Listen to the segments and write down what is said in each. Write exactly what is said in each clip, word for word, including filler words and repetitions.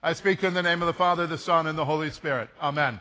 I speak in the name of the Father, the Son, and the Holy Spirit. Amen.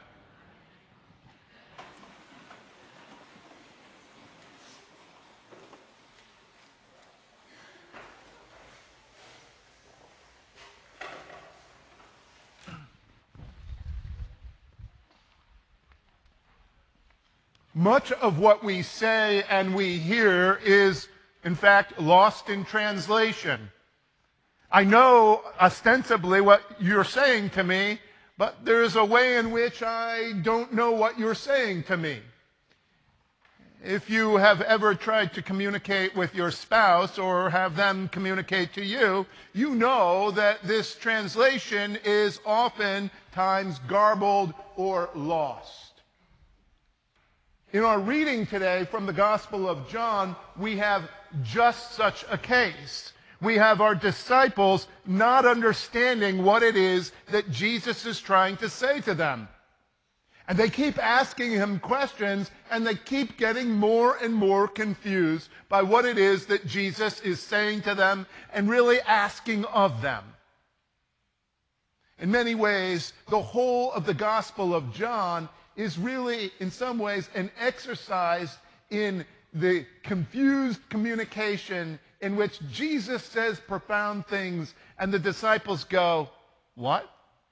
Much of what we say and we hear is, in fact, lost in translation. I know ostensibly what you're saying to me, but there's a way in which I don't know what you're saying to me. If you have ever tried to communicate with your spouse or have them communicate to you, you know that this translation is oftentimes garbled or lost. In our reading today from the Gospel of John, we have just such a case. We have our disciples not understanding what it is that Jesus is trying to say to them. And they keep asking him questions, and they keep getting more and more confused by what it is that Jesus is saying to them and really asking of them. In many ways, the whole of the Gospel of John is really, in some ways, an exercise in the confused communication in which Jesus says profound things and the disciples go, what?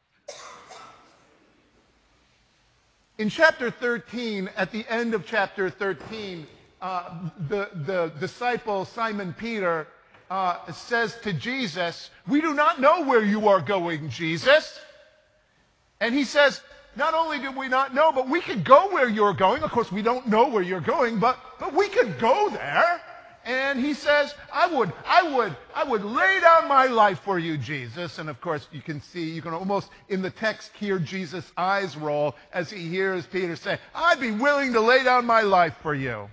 In chapter thirteen, at the end of chapter thirteen, uh, the, the disciple Simon Peter uh, says to Jesus, "We do not know where you are going, Jesus." And he says, not only do we not know, but we could go where you're going. Of course, we don't know where you're going, but, but we could go there. And he says, I would, I would, I would lay down my life for you, Jesus. And of course, you can see, you can almost in the text hear Jesus' eyes roll as he hears Peter say, I'd be willing to lay down my life for you.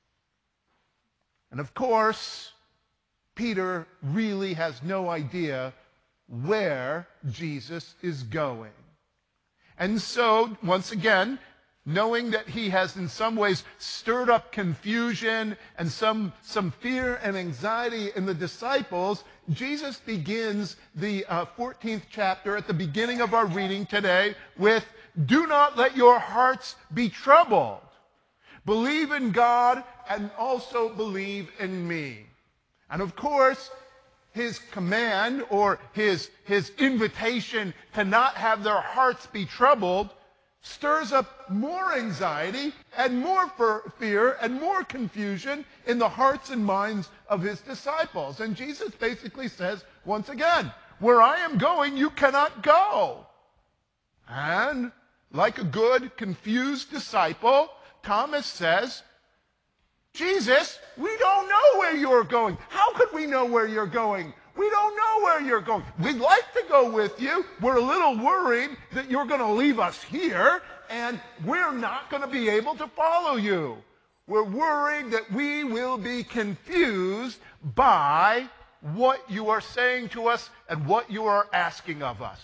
And of course, Peter really has no idea where Jesus is going. And so, once again, knowing that he has in some ways stirred up confusion and some, some fear and anxiety in the disciples, Jesus begins the uh, fourteenth chapter at the beginning of our reading today with, do not let your hearts be troubled. Believe in God and also believe in me. And of course, his command or his, his invitation to not have their hearts be troubled stirs up more anxiety and more fear and more confusion in the hearts and minds of his disciples. And Jesus basically says, once again, where I am going, you cannot go. And like a good, confused disciple, Thomas says, Jesus, we don't know where you're going. How could we know where you're going? We don't know where you're going. We'd like to go with you. We're a little worried that you're going to leave us here, and we're not going to be able to follow you. We're worried that we will be confused by what you are saying to us and what you are asking of us.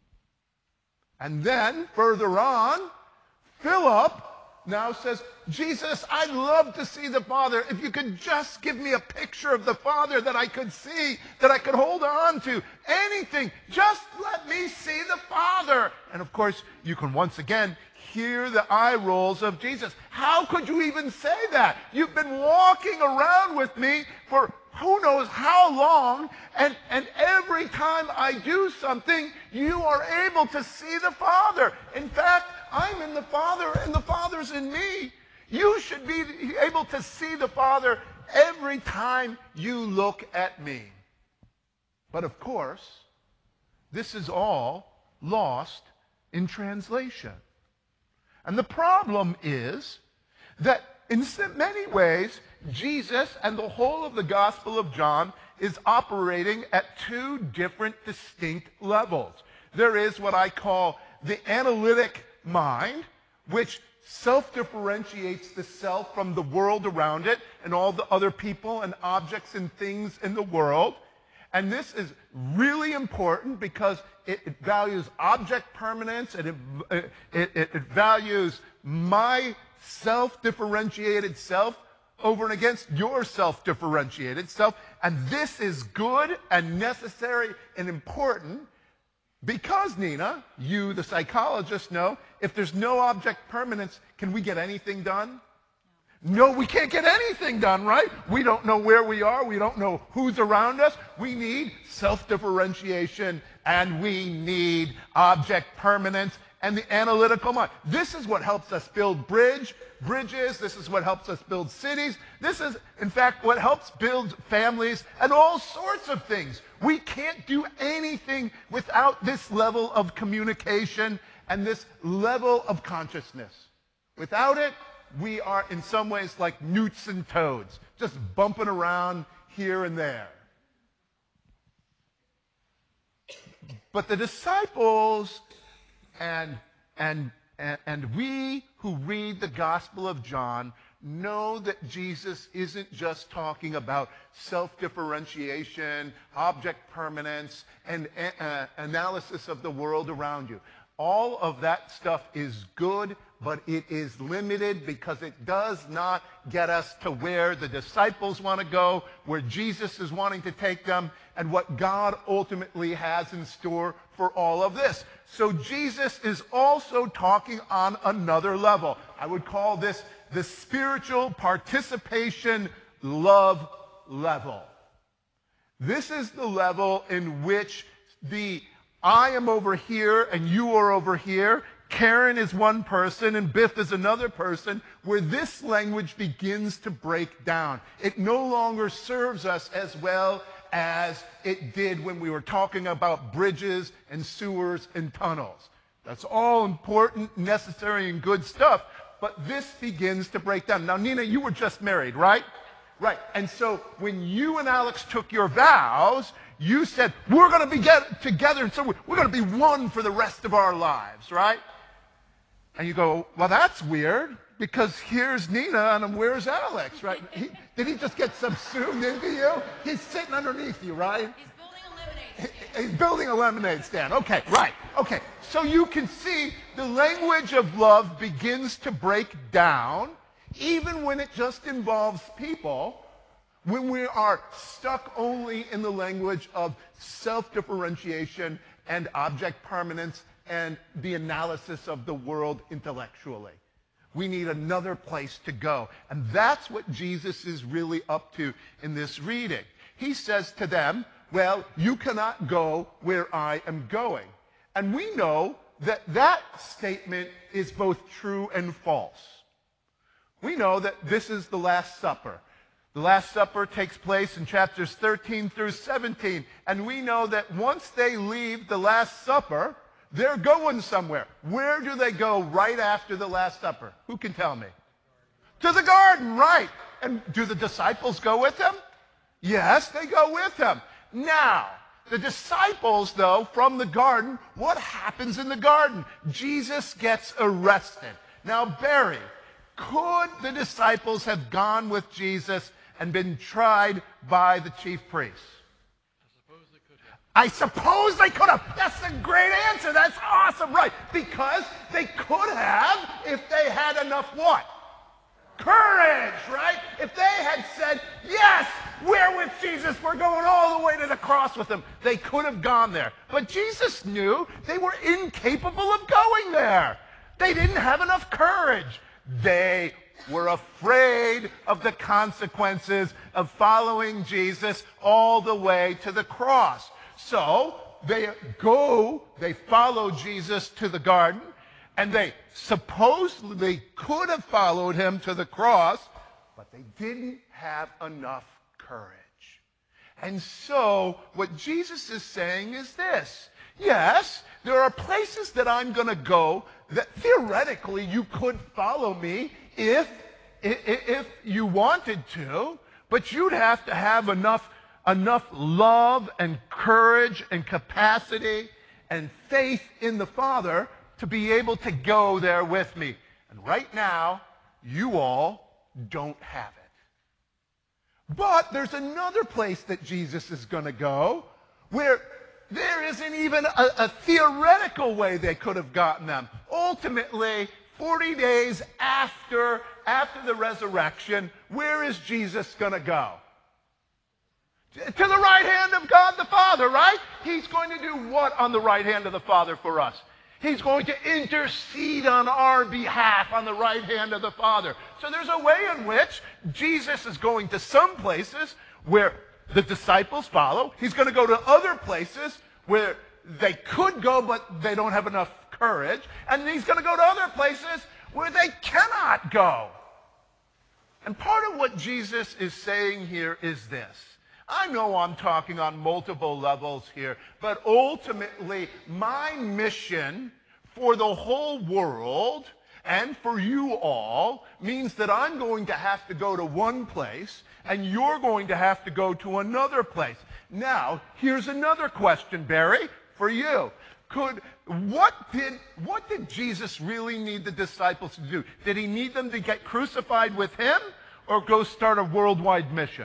And then, further on, Philip now says, Jesus, I'd love to see the Father. If you could just give me a picture of the Father that I could see, that I could hold on to, anything, just let me see the Father. And of course, you can once again hear the eye rolls of Jesus. How could you even say that? You've been walking around with me for who knows how long, and, and every time I do something, you are able to see the Father. In fact, I'm in the Father, and the Father's in me. You should be able to see the Father every time you look at me. But of course, this is all lost in translation. And the problem is that in many ways, Jesus and the whole of the Gospel of John is operating at two different distinct levels. There is what I call the analytic mind, which self-differentiates the self from the world around it and all the other people and objects and things in the world. And this is really important because it, it values object permanence and it, it, it, it values my self-differentiated self over and against your self-differentiated self. And this is good and necessary and important. Because, Nina, you, the psychologist, know if there's no object permanence, can we get anything done? No, we can't get anything done, right? We don't know where we are. We don't know who's around us. We need self-differentiation, and we need object permanence and the analytical mind. This is what helps us build bridge, bridges. This is what helps us build cities. This is, in fact, what helps build families and all sorts of things. We can't do anything without this level of communication and this level of consciousness. Without it, we are in some ways like newts and toads, just bumping around here and there. But the disciples and, and, and, and we who read the Gospel of John know that Jesus isn't just talking about self-differentiation, object permanence, and uh, analysis of the world around you. All of that stuff is good, but it is limited because it does not get us to where the disciples want to go, where Jesus is wanting to take them, and what God ultimately has in store for all of this. So Jesus is also talking on another level. I would call this the spiritual participation love level. This is the level in which the I am over here and you are over here. Karen is one person and Biff is another person, where this language begins to break down. It no longer serves us as well as it did when we were talking about bridges and sewers and tunnels. That's all important, necessary, and good stuff, but this begins to break down. Now, Nina, you were just married, right? Right. And so when you and Alex took your vows, you said, we're going to be get together, and so we're, we're going to be one for the rest of our lives, right? And you go, well, that's weird, because here's Nina, and where's Alex, right? He, did he just get subsumed into you? He's sitting underneath you, right? He's building a lemonade stand. He's building a lemonade stand. Okay, right. Okay, so you can see the language of love begins to break down, even when it just involves people, when we are stuck only in the language of self-differentiation and object permanence and the analysis of the world intellectually. We need another place to go. And that's what Jesus is really up to in this reading. He says to them, well, you cannot go where I am going. And we know that that statement is both true and false. We know that this is the Last Supper. The Last Supper takes place in chapters thirteen through seventeen. And we know that once they leave the Last Supper, they're going somewhere. Where do they go right after the Last Supper? Who can tell me? To the garden, right. And do the disciples go with them? Yes, they go with them. Now, the disciples, though, from the garden, what happens in the garden? Jesus gets arrested. Now, Barry, could the disciples have gone with Jesus and been tried by the chief priests? I suppose they could have. That's a great answer. That's awesome, right? Because they could have if they had enough what? Courage, right? If they had said, yes, we're with Jesus, we're going all the way to the cross with him, they could have gone there. But Jesus knew they were incapable of going there. They didn't have enough courage. They were afraid of the consequences of following Jesus all the way to the cross. So they go, they follow Jesus to the garden, and they supposedly could have followed him to the cross, but they didn't have enough courage. And so what Jesus is saying is this. Yes, there are places that I'm going to go that theoretically you could follow me if, if, if you wanted to, but you'd have to have enough enough love and courage and capacity and faith in the Father to be able to go there with me. And right now, you all don't have it. But there's another place that Jesus is going to go where there isn't even a, a theoretical way they could have gotten them. Ultimately, forty days after, after the resurrection, where is Jesus going to go? To the right hand of God the Father, right? He's going to do what on the right hand of the Father for us? He's going to intercede on our behalf on the right hand of the Father. So there's a way in which Jesus is going to some places where the disciples follow. He's going to go to other places where they could go, but they don't have enough courage. And he's going to go to other places where they cannot go. And part of what Jesus is saying here is this. I know I'm talking on multiple levels here, but ultimately my mission for the whole world and for you all means that I'm going to have to go to one place and you're going to have to go to another place. Now, here's another question, Barry, for you. Could what did what did Jesus really need the disciples to do? Did he need them to get crucified with him or go start a worldwide mission?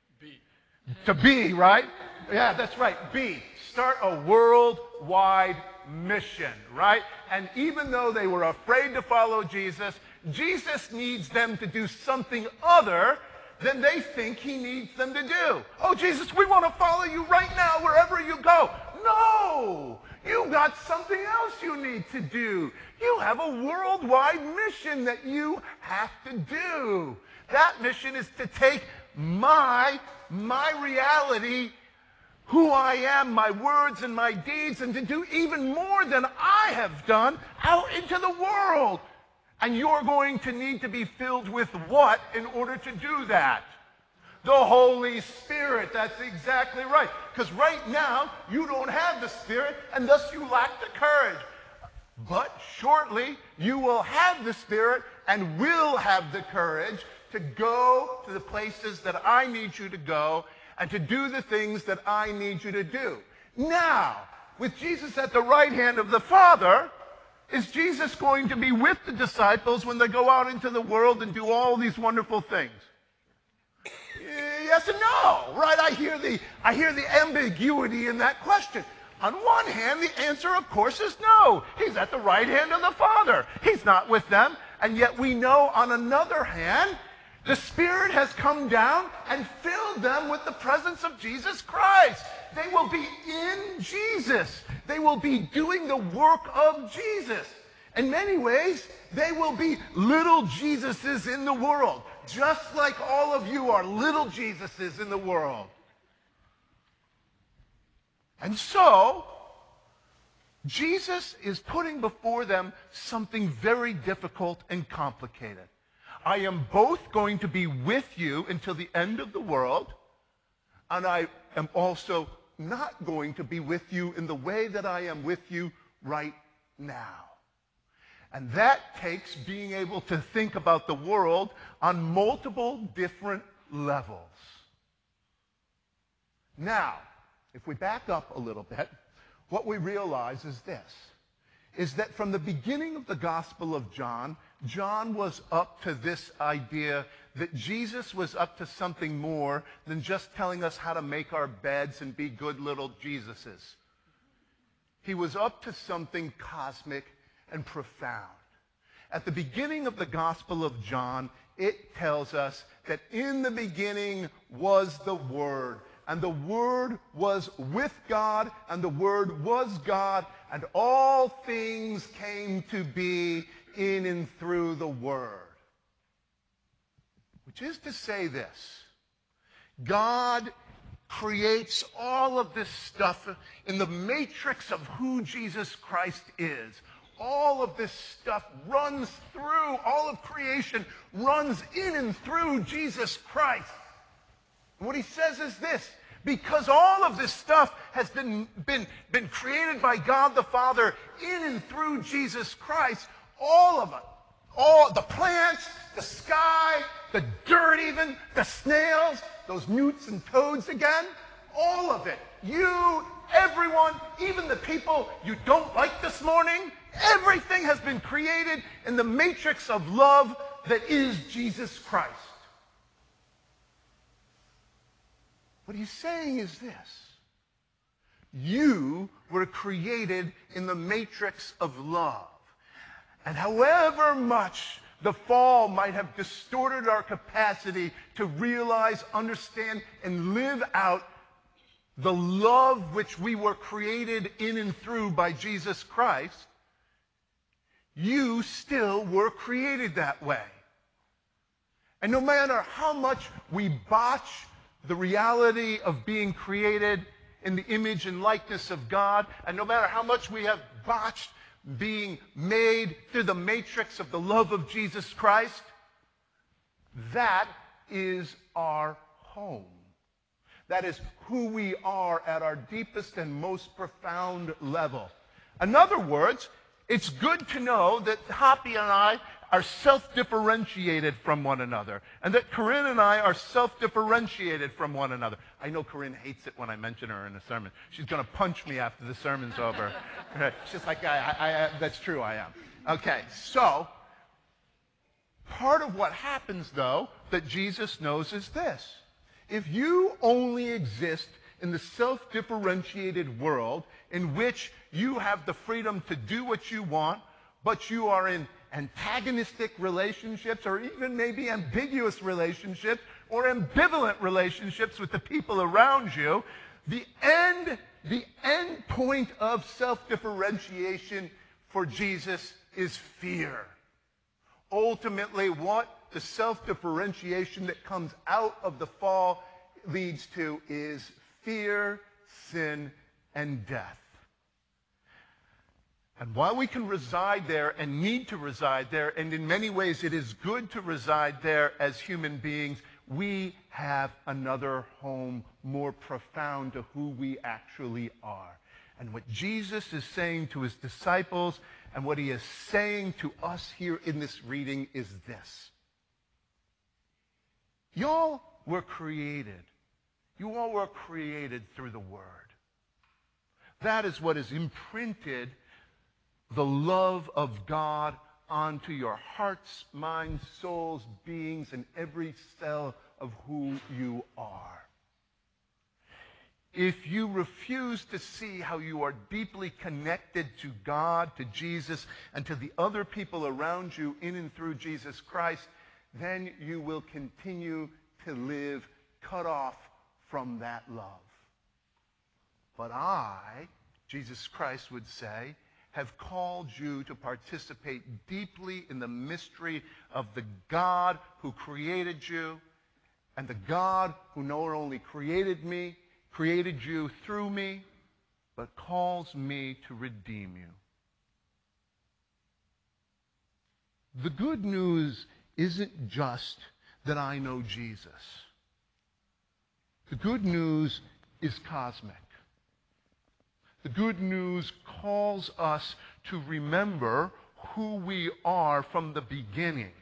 To be, right? Yeah, that's right. Be. Start a worldwide mission, right? And even though they were afraid to follow Jesus, Jesus needs them to do something other than they think he needs them to do. Oh, Jesus, we want to follow you right now wherever you go. No! You got something else you need to do. You have a worldwide mission that you have to do. That mission is to take my, my reality, who I am, my words and my deeds, and to do even more than I have done out into the world. And you're going to need to be filled with what in order to do that? The Holy Spirit. That's exactly right. Because right now, you don't have the Spirit, and thus you lack the courage. But shortly, you will have the Spirit and will have the courage to go to the places that I need you to go and to do the things that I need you to do. Now, with Jesus at the right hand of the Father, is Jesus going to be with the disciples when they go out into the world and do all these wonderful things? Yes and no, right? I hear the, I hear the ambiguity in that question. On one hand, the answer, of course, is no. He's at the right hand of the Father. He's not with them. And yet we know, on another hand, the Spirit has come down and filled them with the presence of Jesus Christ. They will be in Jesus. They will be doing the work of Jesus. In many ways, they will be little Jesuses in the world, just like all of you are little Jesuses in the world. And so, Jesus is putting before them something very difficult and complicated. I am both going to be with you until the end of the world, and I am also not going to be with you in the way that I am with you right now. And that takes being able to think about the world on multiple different levels. Now, if we back up a little bit, what we realize is this, is that from the beginning of the Gospel of John, John was up to this idea that Jesus was up to something more than just telling us how to make our beds and be good little Jesuses. He was up to something cosmic and profound. At the beginning of the Gospel of John, it tells us that in the beginning was the Word, and the Word was with God, and the Word was God, and all things came to be in and through the Word. Which is to say this: God creates all of this stuff in the matrix of who Jesus Christ is. All of this stuff runs through, all of creation runs in and through Jesus Christ. And what he says is this: because all of this stuff has been, been, been created by God the Father in and through Jesus Christ, all of it, all the plants, the sky, the dirt even, the snails, those newts and toads again, all of it, you, everyone, even the people you don't like this morning, everything has been created in the matrix of love that is Jesus Christ. What he's saying is this: you were created in the matrix of love. And however much the fall might have distorted our capacity to realize, understand, and live out the love which we were created in and through by Jesus Christ, you still were created that way. And no matter how much we botch the reality of being created in the image and likeness of God, and no matter how much we have botched being made through the matrix of the love of Jesus Christ, that is our home. That is who we are at our deepest and most profound level. In other words, it's good to know that Hoppy and I are self-differentiated from one another, and that Corinne and I are self-differentiated from one another. I know Corinne hates it when I mention her in a sermon. She's going to punch me after the sermon's over. She's like, I, I, I, that's true, I am. Okay, so part of what happens, though, that Jesus knows is this. If you only exist in the self-differentiated world in which you have the freedom to do what you want, but you are in antagonistic relationships or even maybe ambiguous relationships or ambivalent relationships with the people around you, the end, the end point of self-differentiation for Jesus is fear. Ultimately, what the self-differentiation that comes out of the fall leads to is fear, sin, and death. And while we can reside there and need to reside there, and in many ways it is good to reside there as human beings, we have another home more profound to who we actually are. And what Jesus is saying to his disciples and what he is saying to us here in this reading is this. Y'all were created. You all were created through the Word. That is what is imprinted the love of God onto your hearts, minds, souls, beings, and every cell of who you are. If you refuse to see how you are deeply connected to God, to Jesus, and to the other people around you in and through Jesus Christ, then you will continue to live cut off from that love. But I, Jesus Christ would say, have called you to participate deeply in the mystery of the God who created you and the God who not only created me, created you through me, but calls me to redeem you. The good news isn't just that I know Jesus. The good news is cosmic. The good news calls us to remember who we are from the beginning.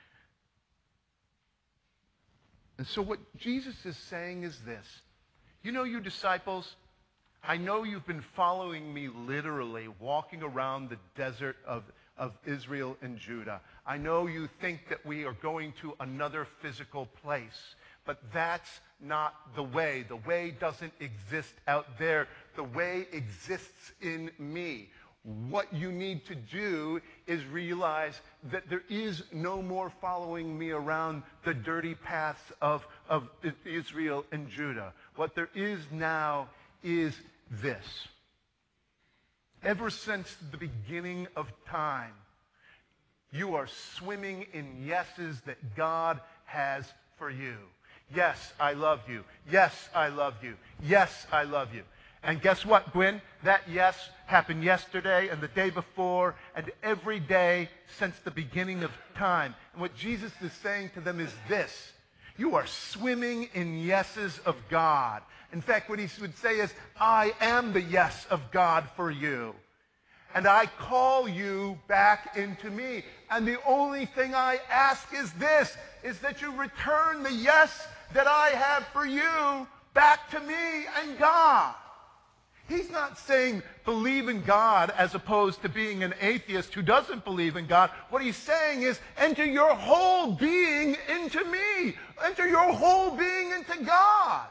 And so what Jesus is saying is this. You know, you disciples, I know you've been following me literally, walking around the desert of, of Israel and Judah. I know you think that we are going to another physical place. But that's not the way. The way doesn't exist out there. The way exists in me. What you need to do is realize that there is no more following me around the dirty paths of, of Israel and Judah. What there is now is this. Ever since the beginning of time, you are swimming in yeses that God has for you. Yes, I love you. Yes, I love you. Yes, I love you. And guess what, Gwen? That yes happened yesterday and the day before and every day since the beginning of time. And what Jesus is saying to them is this. You are swimming in yeses of God. In fact, what he would say is, I am the yes of God for you. And I call you back into me. And the only thing I ask is this, is that you return the yes that I have for you back to me and God. He's not saying believe in God as opposed to being an atheist who doesn't believe in God. What he's saying is enter your whole being into me. Enter your whole being into God.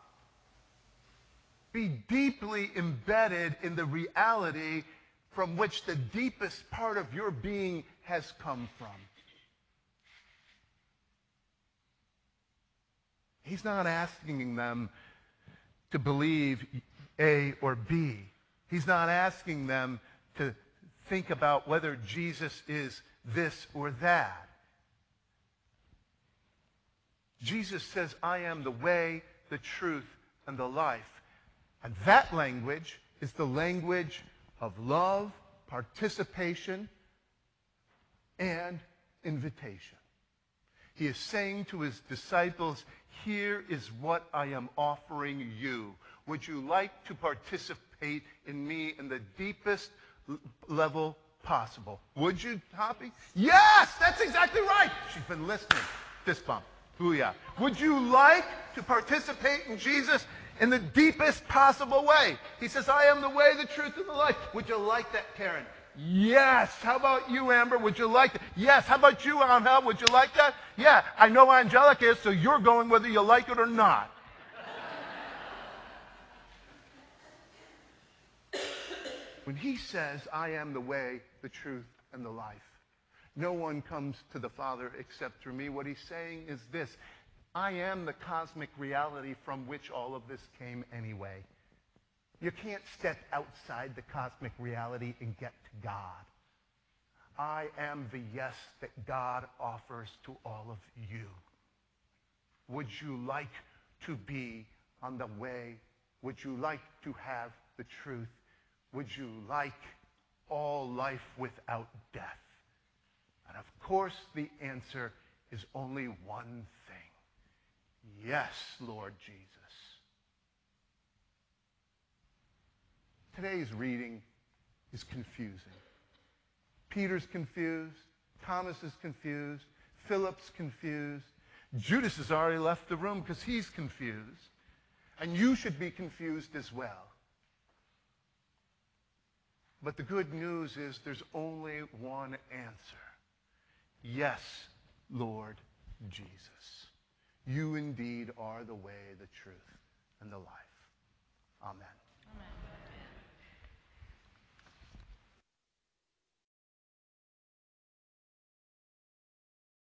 Be deeply embedded in the reality from which the deepest part of your being has come from. He's not asking them to believe A or B. He's not asking them to think about whether Jesus is this or that. Jesus says, I am the way, the truth, and the life. And that language is the language of love, participation, and invitation. He is saying to his disciples, here is what I am offering you. Would you like to participate in me in the deepest level possible? Would you, Hoppy? Yes, that's exactly right. She's been listening. Fist bump. Booyah. Would you like to participate in Jesus in the deepest possible way? He says, I am the way, the truth, and the life. Would you like that, Karen? Yes. How about you, Amber? Would you like that? Yes. How about you, Angel? Would you like that? Yeah. I know Angelica is, so you're going whether you like it or not. When he says, I am the way, the truth, and the life, no one comes to the Father except through me. What he's saying is this: I am the cosmic reality from which all of this came anyway. You can't step outside the cosmic reality and get to God. I am the yes that God offers to all of you. Would you like to be on the way? Would you like to have the truth? Would you like all life without death? And of course, the answer is only one thing. Yes, Lord Jesus. Today's reading is confusing. Peter's confused. Thomas is confused. Philip's confused. Judas has already left the room because he's confused. And you should be confused as well. But the good news is there's only one answer. Yes, Lord Jesus. You indeed are the way, the truth, and the life. Amen.